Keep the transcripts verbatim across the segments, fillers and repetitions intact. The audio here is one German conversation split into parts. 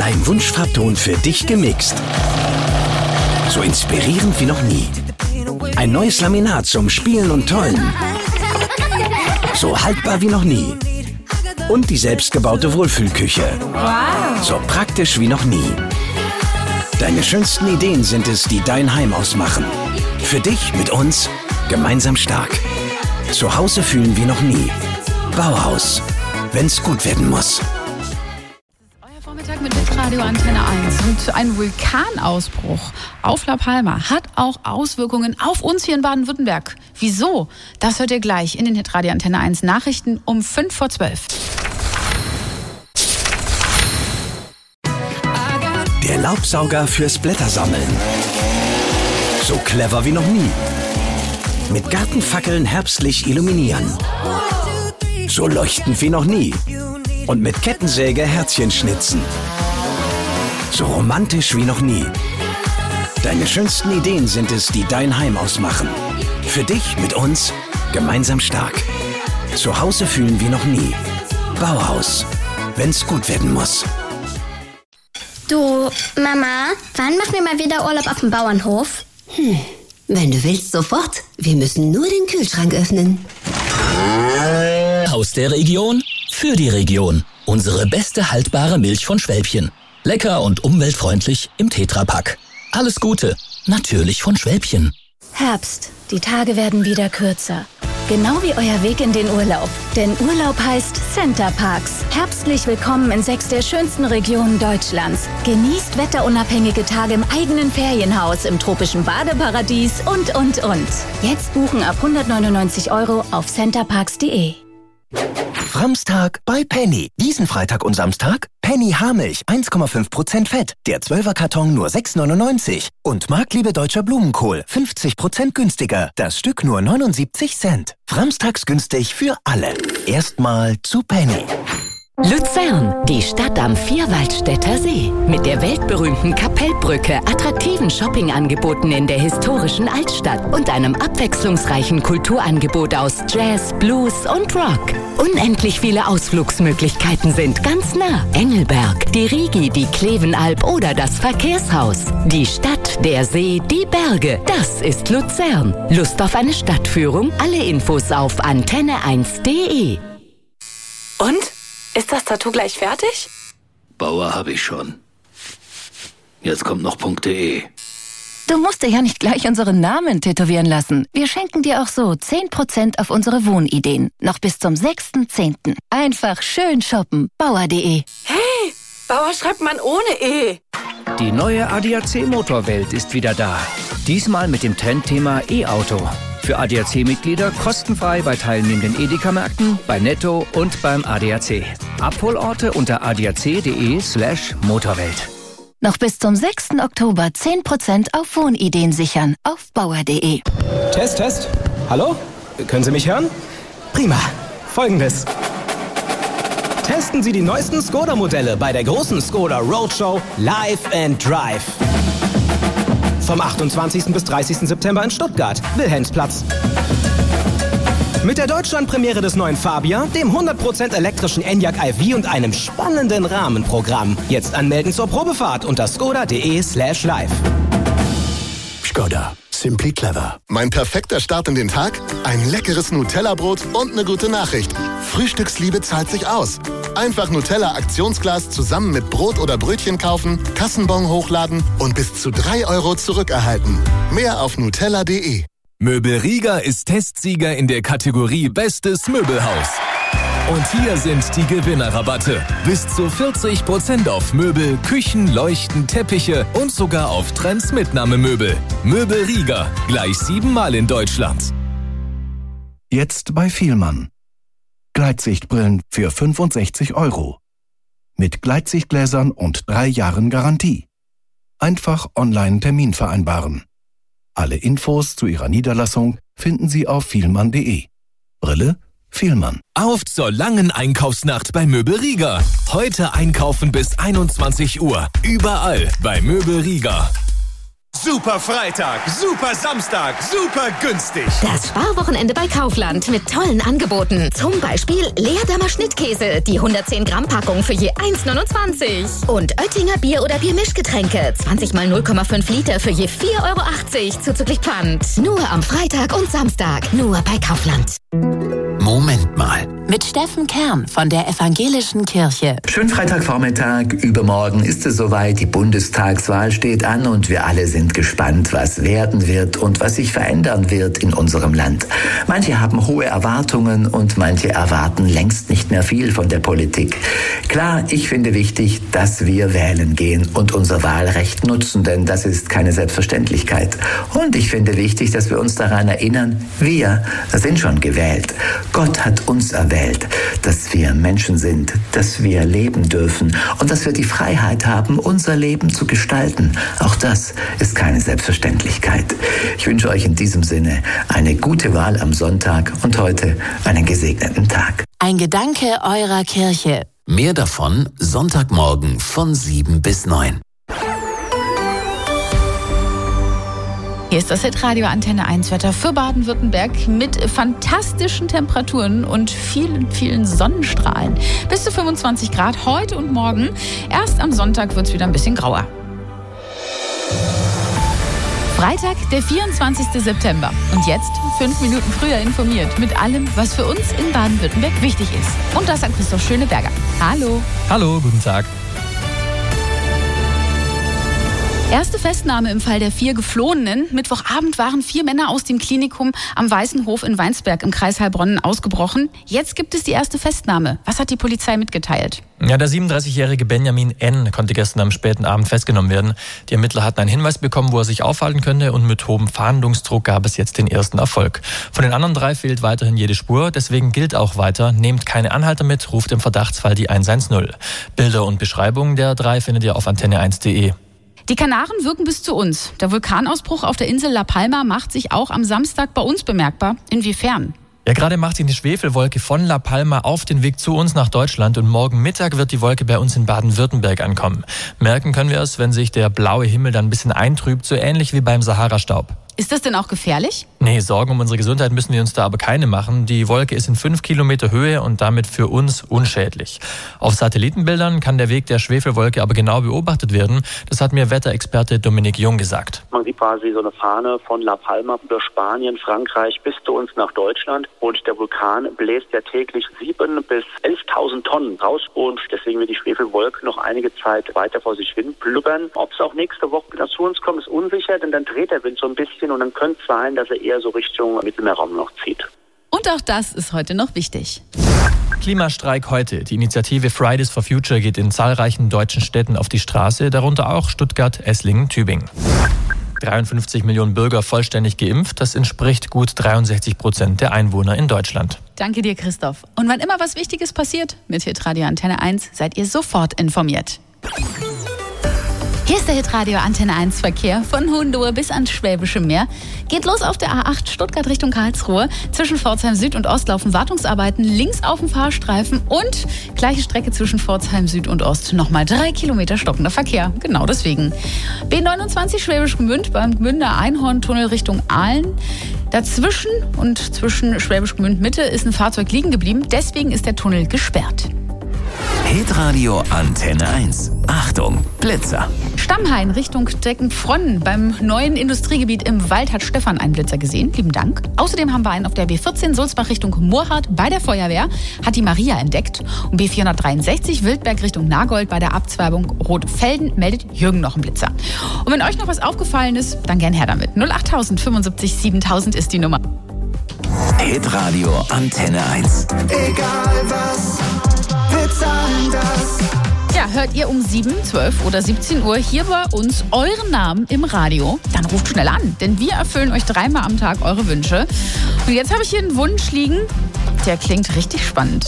Dein Wunschfarbton für dich gemixt. So inspirierend wie noch nie. Ein neues Laminat zum Spielen und Tollen. So haltbar wie noch nie. Und die selbstgebaute Wohlfühlküche. Wow. So praktisch wie noch nie. Deine schönsten Ideen sind es, die dein Heim ausmachen. Für dich mit uns gemeinsam stark. Zu Hause fühlen wie noch nie. Bauhaus. Wenn's gut werden muss. Vormittag mit Hitradio Antenne eins. Und ein Vulkanausbruch auf La Palma hat auch Auswirkungen auf uns hier in Baden-Württemberg. Wieso? Das hört ihr gleich in den Hitradio Antenne eins Nachrichten um fünf vor zwölf. Der Laubsauger fürs Blättersammeln. So clever wie noch nie. Mit Gartenfackeln herbstlich illuminieren. So leuchtend wie noch nie. Und mit Kettensäge Herzchen schnitzen. So romantisch wie noch nie. Deine schönsten Ideen sind es, die dein Heim ausmachen. Für dich mit uns gemeinsam stark. Zu Hause fühlen wie noch nie. Bauhaus. Wenn's gut werden muss. Du, Mama, wann machen wir mal wieder Urlaub auf dem Bauernhof? Hm, wenn du willst, sofort. Wir müssen nur den Kühlschrank öffnen. Aus der Region, für die Region. Unsere beste haltbare Milch von Schwälbchen. Lecker und umweltfreundlich im Tetrapack. Alles Gute, natürlich von Schwälbchen. Herbst. Die Tage werden wieder kürzer. Genau wie euer Weg in den Urlaub. Denn Urlaub heißt Centerparks. Herbstlich willkommen in sechs der schönsten Regionen Deutschlands. Genießt wetterunabhängige Tage im eigenen Ferienhaus, im tropischen Badeparadies und, und, und. Jetzt buchen ab hundertneunundneunzig Euro auf centerparks punkt de. Framstag bei Penny. Diesen Freitag und Samstag Penny Haarmilch eins Komma fünf Prozent Fett. Der zwölfer Karton nur sechs neunundneunzig. Und Marktliebe Deutscher Blumenkohl fünfzig Prozent günstiger. Das Stück nur neunundsiebzig Cent. Framstags günstig für alle. Erstmal zu Penny. Luzern, die Stadt am Vierwaldstätter See. Mit der weltberühmten Kapellbrücke, attraktiven Shoppingangeboten in der historischen Altstadt und einem abwechslungsreichen Kulturangebot aus Jazz, Blues und Rock. Unendlich viele Ausflugsmöglichkeiten sind ganz nah. Engelberg, die Rigi, die Klevenalb oder das Verkehrshaus. Die Stadt, der See, die Berge. Das ist Luzern. Lust auf eine Stadtführung? Alle Infos auf antenne eins punkt de. Und? Ist das Tattoo gleich fertig? Bauer habe ich schon. Jetzt kommt noch .de. Du musst dir ja nicht gleich unseren Namen tätowieren lassen. Wir schenken dir auch so zehn Prozent auf unsere Wohnideen. Noch bis zum sechsten zehnten Einfach schön shoppen. Bauer punkt de. Hey, Bauer schreibt man ohne E. Die neue A D A C-Motorwelt ist wieder da. Diesmal mit dem Trendthema E-Auto. Für A D A C-Mitglieder kostenfrei bei teilnehmenden Edeka-Märkten, bei Netto und beim A D A C. Abholorte unter adac punkt de slash Motorwelt. Noch bis zum sechsten Oktober zehn Prozent auf Wohnideen sichern auf bauer punkt de. Test, Test. Hallo? Können Sie mich hören? Prima. Folgendes. Testen Sie die neuesten Skoda-Modelle bei der großen Skoda Roadshow Live and Drive. Vom achtundzwanzigsten bis dreißigsten September in Stuttgart, Wilhelmsplatz. Mit der Deutschlandpremiere des neuen Fabia, dem hundert Prozent elektrischen Enyaq i V und einem spannenden Rahmenprogramm. Jetzt anmelden zur Probefahrt unter skoda punkt de slash live. Skoda. Simply clever. Mein perfekter Start in den Tag? Ein leckeres Nutella-Brot und eine gute Nachricht. Frühstücksliebe zahlt sich aus. Einfach Nutella-Aktionsglas zusammen mit Brot oder Brötchen kaufen, Kassenbon hochladen und bis zu drei Euro zurückerhalten. Mehr auf nutella punkt de. Möbel Riga ist Testsieger in der Kategorie Bestes Möbelhaus. Und hier sind die Gewinnerrabatte. Bis zu vierzig Prozent auf Möbel, Küchen, Leuchten, Teppiche und sogar auf Trends Mitnahmemöbel. Möbel Riga, gleich siebenmal in Deutschland. Jetzt bei Vielmann. Gleitsichtbrillen für fünfundsechzig Euro. Mit Gleitsichtgläsern und drei Jahren Garantie. Einfach online Termin vereinbaren. Alle Infos zu ihrer Niederlassung finden Sie auf vielmann punkt de. Brille Vielmann. Auf zur langen Einkaufsnacht bei Möbel Riga. Heute einkaufen bis einundzwanzig Uhr. Überall bei Möbel Riga. Super Freitag, super Samstag, super günstig. Das Sparwochenende bei Kaufland mit tollen Angeboten. Zum Beispiel Leerdammer Schnittkäse, die hundertzehn Gramm Packung für je eins neunundzwanzig. Und Oettinger Bier- oder Biermischgetränke, zwanzig mal null Komma fünf Liter für je vier Euro achtzig zuzüglich Pfand. Nur am Freitag und Samstag, nur bei Kaufland. Moment mal. Mit Steffen Kern von der Evangelischen Kirche. Schönen Freitagvormittag. Übermorgen ist es soweit. Die Bundestagswahl steht an und wir alle sind gespannt, was werden wird und was sich verändern wird in unserem Land. Manche haben hohe Erwartungen und manche erwarten längst nicht mehr viel von der Politik. Klar, ich finde wichtig, dass wir wählen gehen und unser Wahlrecht nutzen, denn das ist keine Selbstverständlichkeit. Und ich finde wichtig, dass wir uns daran erinnern, wir sind schon gewählt. Gott hat uns erwählt, dass wir Menschen sind, dass wir leben dürfen und dass wir die Freiheit haben, unser Leben zu gestalten. Auch das ist keine Selbstverständlichkeit. Ich wünsche euch in diesem Sinne eine gute Wahl am Sonntag und heute einen gesegneten Tag. Ein Gedanke eurer Kirche. Mehr davon Sonntagmorgen von sieben bis neun. Hier ist das Hitradio Antenne eins Wetter für Baden-Württemberg mit fantastischen Temperaturen und vielen, vielen Sonnenstrahlen. Bis zu fünfundzwanzig Grad heute und morgen. Erst am Sonntag wird es wieder ein bisschen grauer. Freitag, der vierundzwanzigster September. Und jetzt fünf Minuten früher informiert mit allem, was für uns in Baden-Württemberg wichtig ist. Und das an Christoph Schöneberger. Hallo. Hallo, guten Tag. Erste Festnahme im Fall der vier Geflohenen. Mittwochabend waren vier Männer aus dem Klinikum am Weißen Hof in Weinsberg im Kreis Heilbronn ausgebrochen. Jetzt gibt es die erste Festnahme. Was hat die Polizei mitgeteilt? Ja, der siebenunddreißigjährige Benjamin N. konnte gestern am späten Abend festgenommen werden. Die Ermittler hatten einen Hinweis bekommen, wo er sich aufhalten könnte, und mit hohem Fahndungsdruck gab es jetzt den ersten Erfolg. Von den anderen drei fehlt weiterhin jede Spur, deswegen gilt auch weiter: Nehmt keine Anhalter mit, ruft im Verdachtsfall die eins eins null. Bilder und Beschreibungen der drei findet ihr auf antenne eins punkt de. Die Kanaren wirken bis zu uns. Der Vulkanausbruch auf der Insel La Palma macht sich auch am Samstag bei uns bemerkbar. Inwiefern? Ja, gerade macht sich eine Schwefelwolke von La Palma auf den Weg zu uns nach Deutschland und morgen Mittag wird die Wolke bei uns in Baden-Württemberg ankommen. Merken können wir es, wenn sich der blaue Himmel dann ein bisschen eintrübt, so ähnlich wie beim Sahara-Staub. Ist das denn auch gefährlich? Nee, Sorgen um unsere Gesundheit müssen wir uns da aber keine machen. Die Wolke ist in fünf Kilometer Höhe und damit für uns unschädlich. Auf Satellitenbildern kann der Weg der Schwefelwolke aber genau beobachtet werden. Das hat mir Wetterexperte Dominik Jung gesagt. Man sieht quasi so eine Fahne von La Palma über Spanien, Frankreich bis zu uns nach Deutschland. Und der Vulkan bläst ja täglich sieben bis elftausend Tonnen raus. Und deswegen wird die Schwefelwolke noch einige Zeit weiter vor sich hin blubbern. Ob es auch nächste Woche wieder zu uns kommt, ist unsicher, denn dann dreht der Wind so ein bisschen. Und dann könnte es sein, dass er eher so Richtung Mittelmeerraum noch zieht. Und auch das ist heute noch wichtig. Klimastreik heute. Die Initiative Fridays for Future geht in zahlreichen deutschen Städten auf die Straße, darunter auch Stuttgart, Esslingen, Tübingen. dreiundfünfzig Millionen Bürger vollständig geimpft, das entspricht gut dreiundsechzig Prozent der Einwohner in Deutschland. Danke dir, Christoph. Und wann immer was Wichtiges passiert, mit Hitradio Antenne eins seid ihr sofort informiert. Hier ist der Hitradio Antenne eins Verkehr von Hohenlohe bis ans Schwäbische Meer. Geht los auf der A acht Stuttgart Richtung Karlsruhe. Zwischen Pforzheim Süd und Ost laufen Wartungsarbeiten links auf dem Fahrstreifen und gleiche Strecke zwischen Pforzheim Süd und Ost. Nochmal drei Kilometer stockender Verkehr. Genau deswegen. B neunundzwanzig Schwäbisch Gmünd beim Gmünder Einhorntunnel Richtung Aalen. Dazwischen und zwischen Schwäbisch Gmünd Mitte ist ein Fahrzeug liegen geblieben. Deswegen ist der Tunnel gesperrt. Hitradio Antenne eins. Achtung, Blitzer. Stammhain Richtung Deckenfronn. Beim neuen Industriegebiet im Wald hat Stefan einen Blitzer gesehen. Lieben Dank. Außerdem haben wir einen auf der B vierzehn Sulzbach Richtung Murrhardt bei der Feuerwehr. Hat die Maria entdeckt. Und B vierhundertdreiundsechzig Wildberg Richtung Nagold bei der Abzweigung Rotfelden meldet Jürgen noch einen Blitzer. Und wenn euch noch was aufgefallen ist, dann gern her damit. null acht null null fünfundsiebzig siebentausend ist die Nummer. Hitradio Antenne eins. Egal was, wir zahlen das. Ja, hört ihr um sieben, zwölf oder siebzehn Uhr hier bei uns euren Namen im Radio, dann ruft schnell an, denn wir erfüllen euch dreimal am Tag eure Wünsche. Und jetzt habe ich hier einen Wunsch liegen, der klingt richtig spannend.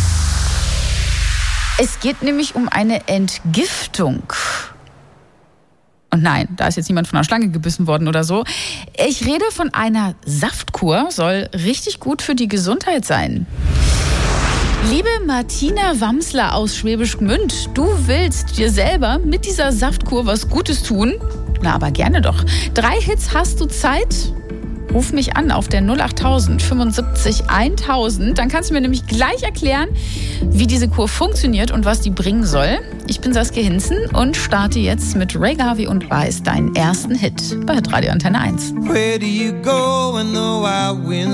Es geht nämlich um eine Entgiftung. Und nein, da ist jetzt niemand von einer Schlange gebissen worden oder so. Ich rede von einer Saftkur, soll richtig gut für die Gesundheit sein. Liebe Martina Wamsler aus Schwäbisch Gmünd, du willst dir selber mit dieser Saftkur was Gutes tun? Na, aber gerne doch. Drei Hits hast du Zeit? Ruf mich an auf der null achttausend fünfundsiebzig eintausend. Dann kannst du mir nämlich gleich erklären, wie diese Kur funktioniert und was die bringen soll. Ich bin Saskia Hinzen und starte jetzt mit Ray Garvey und Weiß deinen ersten Hit bei Hitradio Antenne eins. Where do you go when the wild wind